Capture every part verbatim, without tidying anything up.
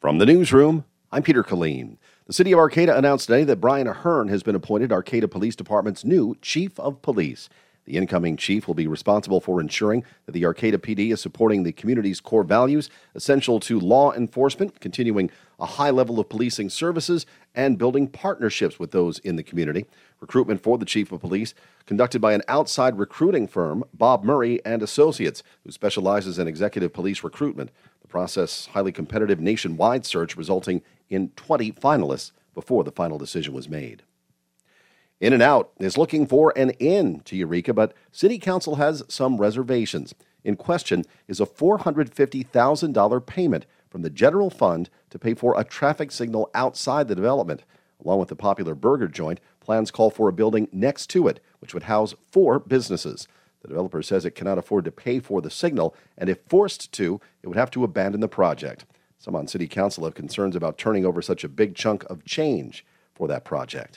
From the newsroom, I'm Peter Killeen. The city of Arcata announced today that Brian Ahern has been appointed Arcata Police Department's new chief of police. The incoming chief will be responsible for ensuring that the Arcata P D is supporting the community's core values essential to law enforcement, continuing a high level of policing services, and building partnerships with those in the community. Recruitment for the chief of police conducted by an outside recruiting firm, Bob Murray and Associates, who specializes in executive police recruitment. The process, highly competitive nationwide search resulting in twenty finalists before the final decision was made. In-N-Out is looking for an inn to Eureka, but City Council has some reservations. In question is a four hundred fifty thousand dollars payment from the general fund to pay for a traffic signal outside the development. Along with the popular burger joint, plans call for a building next to it, which would house four businesses. The developer says it cannot afford to pay for the signal, and if forced to, it would have to abandon the project. Some on City Council have concerns about turning over such a big chunk of change for that project.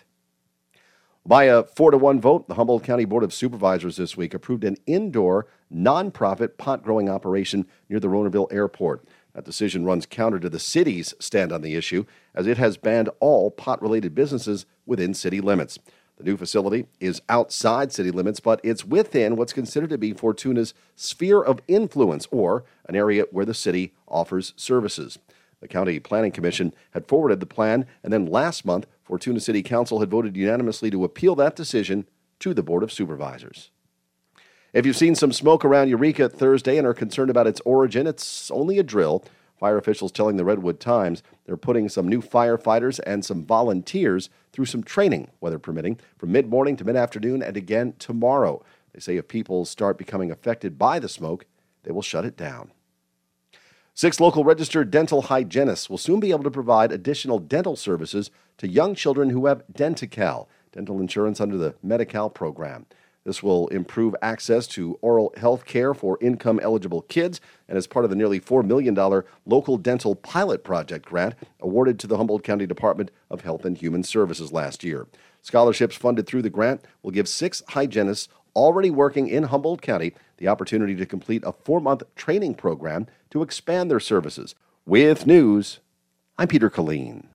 By a four to one vote, the Humboldt County Board of Supervisors this week approved an indoor, nonprofit pot-growing operation near the Rohnaville Airport. That decision runs counter to the city's stand on the issue, as it has banned all pot-related businesses within city limits. The new facility is outside city limits, but it's within what's considered to be Fortuna's sphere of influence, or an area where the city offers services. The County Planning Commission had forwarded the plan, and then last month, Fortuna City Council had voted unanimously to appeal that decision to the Board of Supervisors. If you've seen some smoke around Eureka Thursday and are concerned about its origin, it's only a drill. Fire officials telling the Redwood Times they're putting some new firefighters and some volunteers through some training, weather permitting, from mid-morning to mid-afternoon and again tomorrow. They say if people start becoming affected by the smoke, they will shut it down. Six local registered dental hygienists will soon be able to provide additional dental services to young children who have Denti-Cal, dental insurance under the Medi-Cal program. This will improve access to oral health care for income-eligible kids and is part of the nearly four million dollars local dental pilot project grant awarded to the Humboldt County Department of Health and Human Services last year. Scholarships funded through the grant will give six hygienists already working in Humboldt County the opportunity to complete a four-month training program to expand their services. With news, I'm Peter Killeen.